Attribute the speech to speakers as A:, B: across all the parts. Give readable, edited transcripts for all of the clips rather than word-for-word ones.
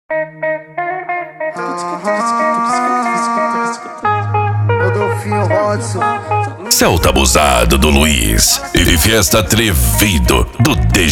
A: Rodolfinho Rodson.
B: Celta abusado do Luiz e Fiesta atrevido do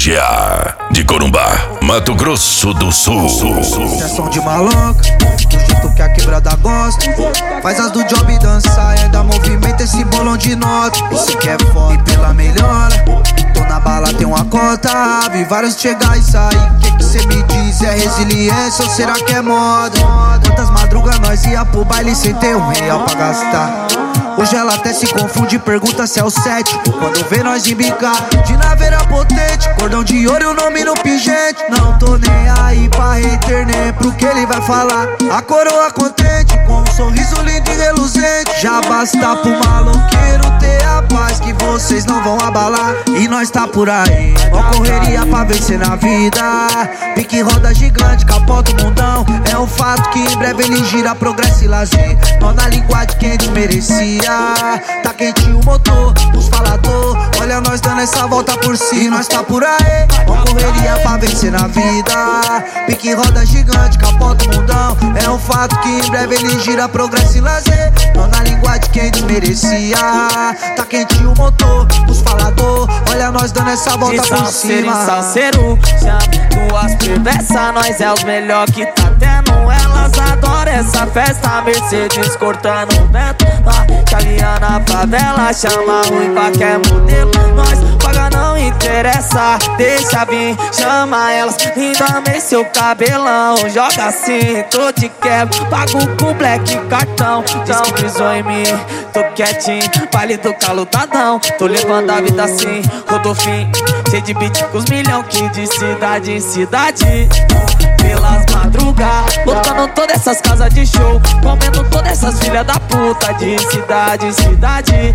B: DGA de Corumbá, Mato Grosso do Sul.
A: É som de maloca, do jeito que a quebrada gosta. Faz as do job dançar, ainda movimenta esse bolão de nota. Isso que é foda e pela melhora. Tô na bala, tem uma cota. Vi vários chegar e sair. Que cê me diz? É resiliência ou será que é moda? Quantas madrugas nós ia pro baile sem ter R$1 pra gastar? Hoje ela até se confunde e pergunta se é o 7. Quando vê nós embicar de naveira potente, cordão de ouro e o nome no pingente. Não tô nem aí pra hater, nem pro que ele vai falar. A coroa contente, com um sorriso lindo e reluzente. Já basta pro maloqueiro ter a paz que vocês não vão abalar. E nós tá por aí, ó correria pra vencer na vida. Pique roda gigante, capota o mundão. É um fato que em breve ele gira progresso e lazer. Nó na língua de quem desmerecia. Tá quentinho o motor, os falador. Olha nós dando essa volta por cima. E nós tá por aí, uma correria pra vencer na vida. Pique roda gigante, capota o mundão. É um fato que em breve ele gira progresso e lazer. Não na língua de quem desmerecia. Tá quentinho o motor, os falador. Olha nós dando essa volta por cima.
C: Salseiro, chama duas perversas. Nós é os melhor que tá tendo. Elas adoram essa festa. Mercedes cortando o vento. Caminha na favela, chama ruim qualquer modelo. Nós paga não interessa, deixa vir, chama elas. Lindo, amei seu cabelão, joga assim, tô te quebro. Pago com black cartão, diz que brisou em mim. Tô quietinho, baile do calotadão. Tô levando a vida assim, Rodolfinho, cheio de beat com os milhão que de cidade em cidade. Pelas madrugas, lotando todas essas casas de show, comendo todas essas filhas da puta de cidade em cidade.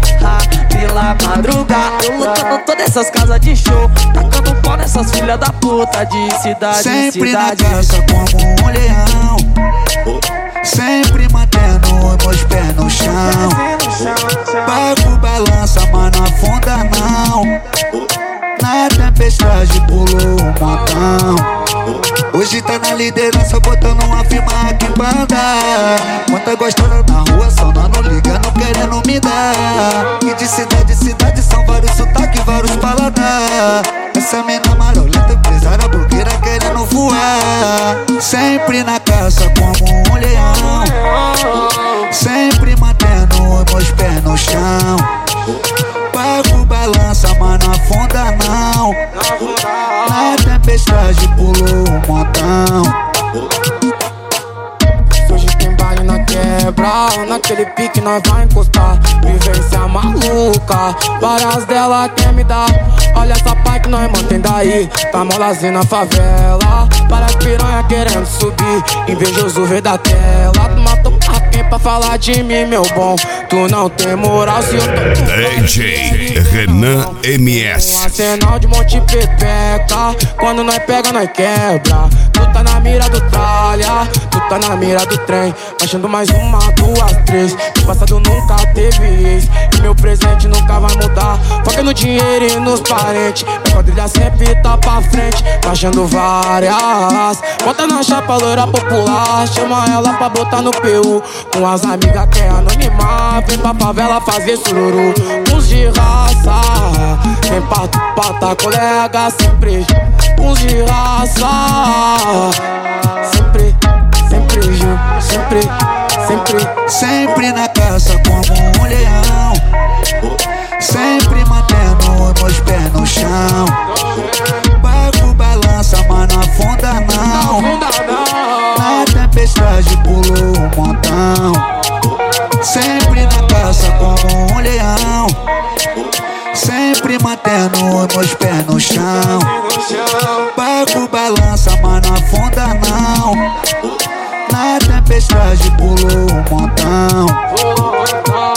C: Pela madruga, eu lotando todas essas casas de show, tacando pau nessas filhas da puta de cidade em cidade.
A: Sempre na caça como um leão, sempre mantendo meus pés no chão. Pago balança, mas não afunda não. Na tempestade pulou um montão. Hoje tá na liderança, botando uma firma aqui pra andar. Quanta gostosa na rua, só não ligando, querendo me dar. E de cidade em cidade são vários sotaques, vários paladar. Essa mina marolenta, empresária blogueira querendo voar. Sempre na caça como um leão, sempre mantendo meus pés no chão. Pago balança, mas não afunda não. Na tempestade pulou um montão.
D: Hoje tem baile na quebra, naquele pique nós vai encostar. Vivência maluca, várias dela quer me dar. Olha essa pai que nós mantém daí, tá molazinha na favela. Várias piranha querendo subir, invejoso rei da tela. Tu matou quem pra falar de mim, meu bom? Tu não tem moral se eu tô
B: DJ Renan MS.
D: um arsenal de monte pepeca. Quando nós pega, nós quebra. Tu tá na mira do tralha, tu tá na mira do trem. Achando mais uma, duas, três. No passado nunca teve ex, e meu presente nunca vai mudar. Foca no dinheiro e nos parentes. Minha quadrilha sempre tá pra frente, tá achando várias. Bota na chapa loira popular, chama ela pra botar no PU. Com as amigas que é anonimar, vem pra favela fazer sururu. Uns de raça, vem pra tu pata, colega sempre. Uns de raça, sempre, sempre, sempre, sempre.
A: Sempre na caça como um leão, sempre mantendo meus pés no chão. Pago balança, mas não afunda não. Na tempestade pulou um montão. Sempre na caça como um leão, sempre mantendo meus pés no chão. Pago balança, mas não afunda não. Na tempestade pulou um montão.